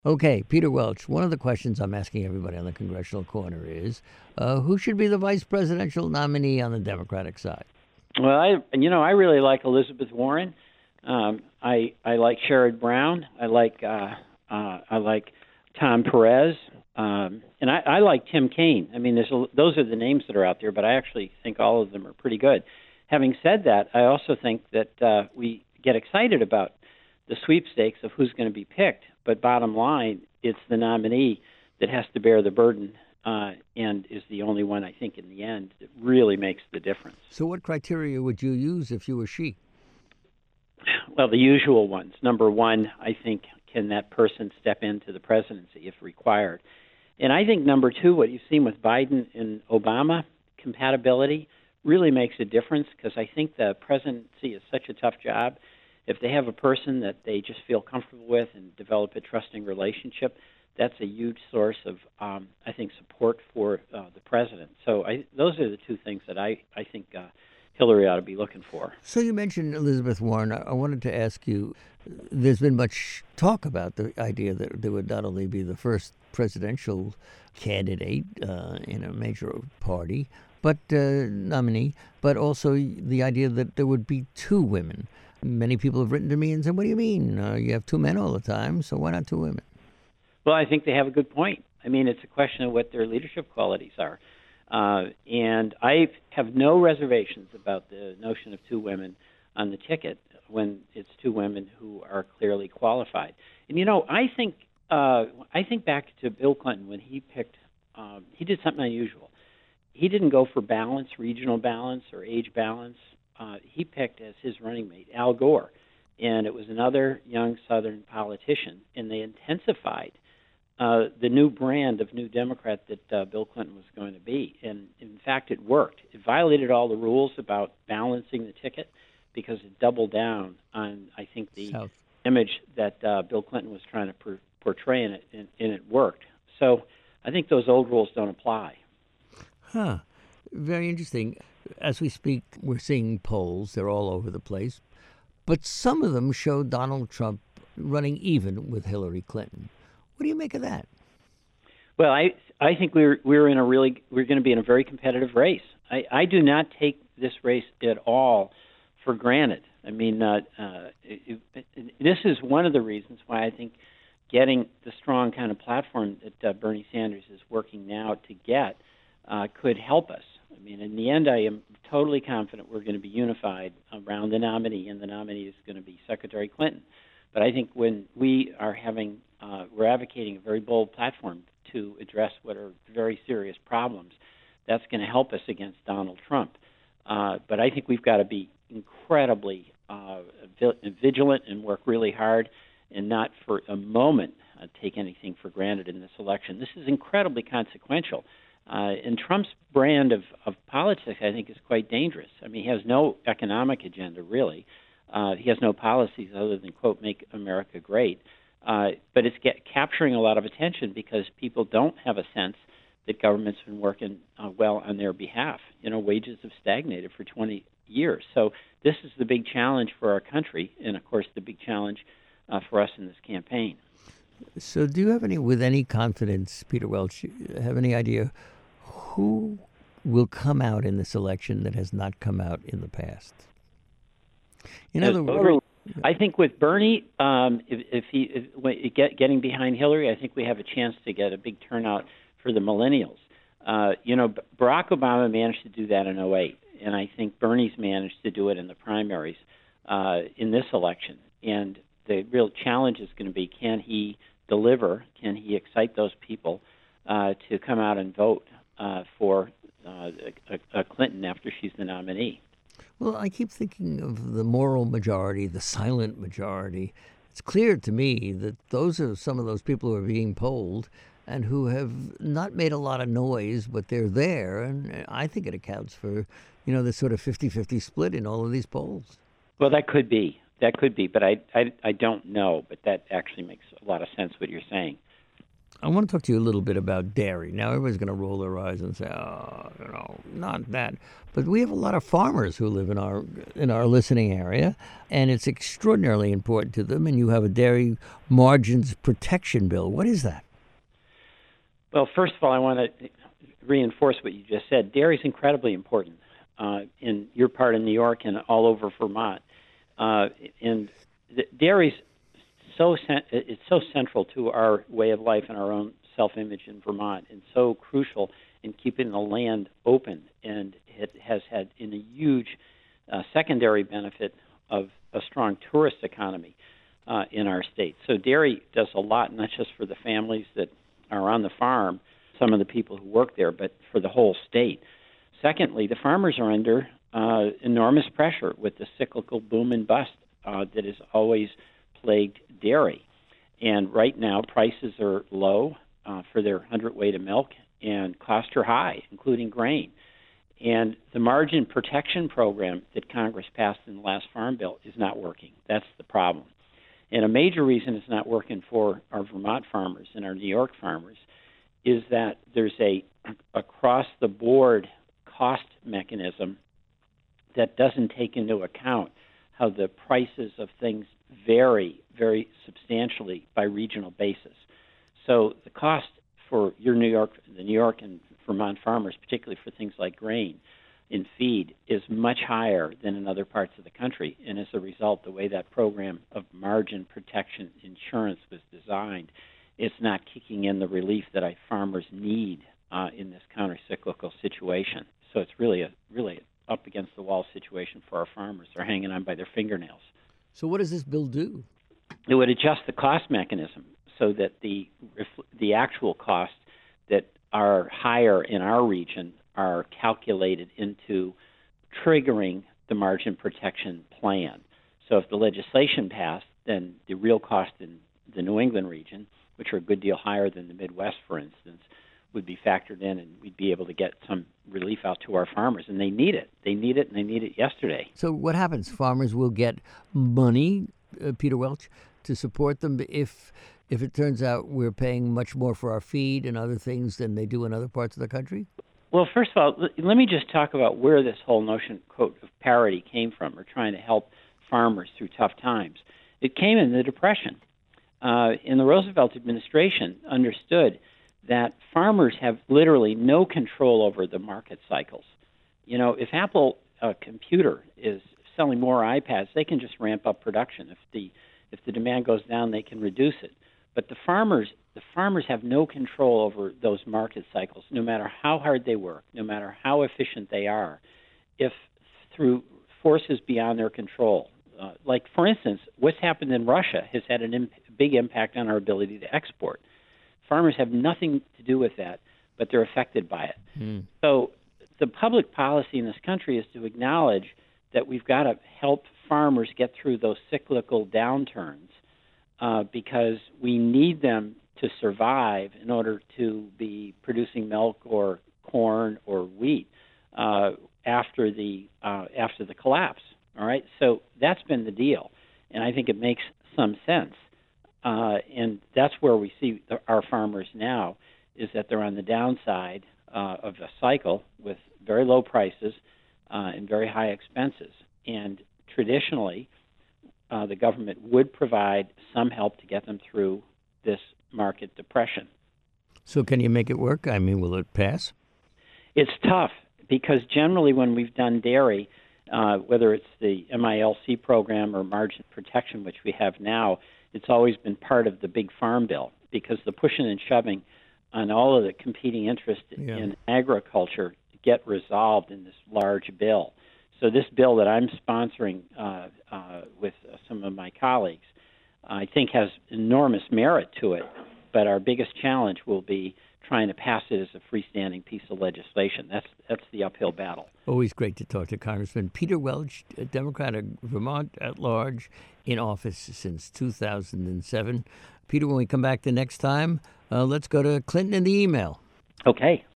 Okay, Peter Welch, one of the questions I'm asking everybody on the Congressional Corner is who should be the vice presidential nominee on the Democratic side? Well, I really like Elizabeth Warren. I like Sherrod Brown. I like Tom Perez, and I like Tim Kaine. I mean, those are the names that are out there, but I actually think all of them are pretty good. Having said that, I also think that we get excited about the sweepstakes of who's going to be picked, but bottom line, it's the nominee that has to bear the burden and is the only one, I think, in the end that really makes the difference. So, what criteria would you use if you were she? Well, the usual ones. Number one, I think, can that person step into the presidency if required? And I think number two, what you've seen with Biden and Obama, compatibility really makes a difference because I think the presidency is such a tough job. If they have a person that they just feel comfortable with and develop a trusting relationship, that's a huge source of, I think, support for the president. So those are the two things that I think Hillary ought to be looking for. So, you mentioned Elizabeth Warren. I wanted to ask you there's been much talk about the idea that there would not only be the first presidential candidate in a major party, but nominee, but also the idea that there would be two women. Many people have written to me and said, what do you mean? You have two men all the time, so why not two women? Well, I think they have a good point. I mean, it's a question of what their leadership qualities are. And I have no reservations about the notion of two women on the ticket when it's two women who are clearly qualified. And, I think back to Bill Clinton when he picked, he did something unusual. He didn't go for balance, regional balance, or age balance. He picked as his running mate Al Gore, and it was another young Southern politician, and they intensified the new brand of New Democrat that Bill Clinton was going to be. And, in fact, it worked. It violated all the rules about balancing the ticket because it doubled down on, I think, the image that Bill Clinton was trying to portray in it, and it worked. So I think those old rules don't apply. Huh. Very interesting. As we speak, we're seeing polls. They're all over the place. But some of them show Donald Trump running even with Hillary Clinton. What do you make of that? Well, I think we're going to be in a very competitive race. I do not take this race at all for granted. I mean, this is one of the reasons why I think getting the strong kind of platform that Bernie Sanders is working now to get could help us. I mean, in the end, I am totally confident we're going to be unified around the nominee, and the nominee is going to be Secretary Clinton. But I think when we are we're advocating a very bold platform to address what are very serious problems, that's going to help us against Donald Trump. But I think we've got to be incredibly vigilant and work really hard and not for a moment take anything for granted in this election. This is incredibly consequential. And Trump's brand of politics, I think, is quite dangerous. I mean, he has no economic agenda, really. He has no policies other than, quote, make America great. But it's capturing a lot of attention because people don't have a sense that government's been working well on their behalf. Wages have stagnated for 20 years. So this is the big challenge for our country and, of course, the big challenge for us in this campaign. So do you have with any confidence, Peter Welch, have any idea who will come out in this election that has not come out in the past? In other words, I think with Bernie, getting behind Hillary, I think we have a chance to get a big turnout for the millennials. Barack Obama managed to do that in 2008, and I think Bernie's managed to do it in the primaries in this election. And the real challenge is going to be, can he deliver? Can he excite those people to come out and vote for Clinton after she's the nominee? Well, I keep thinking of the moral majority, the silent majority. It's clear to me that those are some of those people who are being polled and who have not made a lot of noise, but they're there. And I think it accounts for, this sort of 50-50 split in all of these polls. Well, that could be, but I don't know. But that actually makes a lot of sense what you're saying. I want to talk to you a little bit about dairy. Now, everybody's going to roll their eyes and say, not that. But we have a lot of farmers who live in our listening area, and it's extraordinarily important to them. And you have a dairy margins protection bill. What is that? Well, first of all, I want to reinforce what you just said. Dairy is incredibly important in your part of New York and all over Vermont. And dairy's it's so central to our way of life and our own self-image in Vermont, and so crucial in keeping the land open. And it has had a huge secondary benefit of a strong tourist economy in our state. So dairy does a lot, not just for the families that are on the farm, some of the people who work there, but for the whole state. Secondly, the farmers are under enormous pressure with the cyclical boom and bust that has always plagued dairy. And right now, prices are low for their hundredweight of milk, and costs are high, including grain. And the margin protection program that Congress passed in the last Farm Bill is not working. That's the problem. And a major reason it's not working for our Vermont farmers and our New York farmers is that there's a across-the-board cost mechanism that doesn't take into account how the prices of things vary very substantially by regional basis. So the cost for the New York and Vermont farmers, particularly for things like grain and feed, is much higher than in other parts of the country. And as a result, the way that program of margin protection insurance was designed, it's not kicking in the relief that farmers need in this counter-cyclical situation. So it's really up against the wall situation for our farmers. They're hanging on by their fingernails. So what does this bill do? It would adjust the cost mechanism so that the actual costs that are higher in our region are calculated into triggering the margin protection plan. So if the legislation passed, then the real cost in the New England region, which are a good deal higher than the Midwest, for instance, would be factored in, and we'd be able to get some relief out to our farmers. And they need it. They need it, and they need it yesterday. So what happens? Farmers will get money, Peter Welch, to support them if it turns out we're paying much more for our feed and other things than they do in other parts of the country? Well, first of all, let me just talk about where this whole notion, quote, of parity came from, or trying to help farmers through tough times. It came in the Depression. In the Roosevelt administration understood that farmers have literally no control over the market cycles. You know, if Apple Computer is selling more iPads, they can just ramp up production. If the demand goes down, they can reduce it. But the farmers have no control over those market cycles, no matter how hard they work, no matter how efficient they are. If through forces beyond their control, like for instance, what's happened in Russia has had a big impact on our ability to export. Farmers have nothing to do with that, but they're affected by it. So the public policy in this country is to acknowledge that we've got to help farmers get through those cyclical downturns because we need them to survive in order to be producing milk or corn or wheat after the collapse. All right, so that's been the deal, and I think it makes some sense. And that's where we see our farmers now, is that they're on the downside of a cycle with very low prices and very high expenses. And traditionally, the government would provide some help to get them through this market depression. So can you make it work? I mean, will it pass? It's tough because generally when we've done dairy, whether it's the MILC program or margin protection, which we have now, it's always been part of the big farm bill because the pushing and shoving on all of the competing interests in agriculture get resolved in this large bill. So this bill that I'm sponsoring with some of my colleagues, I think has enormous merit to it, but our biggest challenge will be trying to pass it as a freestanding piece of legislation. That's the uphill battle. Always great to talk to Congressman Peter Welch, a Democrat of Vermont at large, in office since 2007. Peter, when we come back the next time, let's go to Clinton in the email. Okay.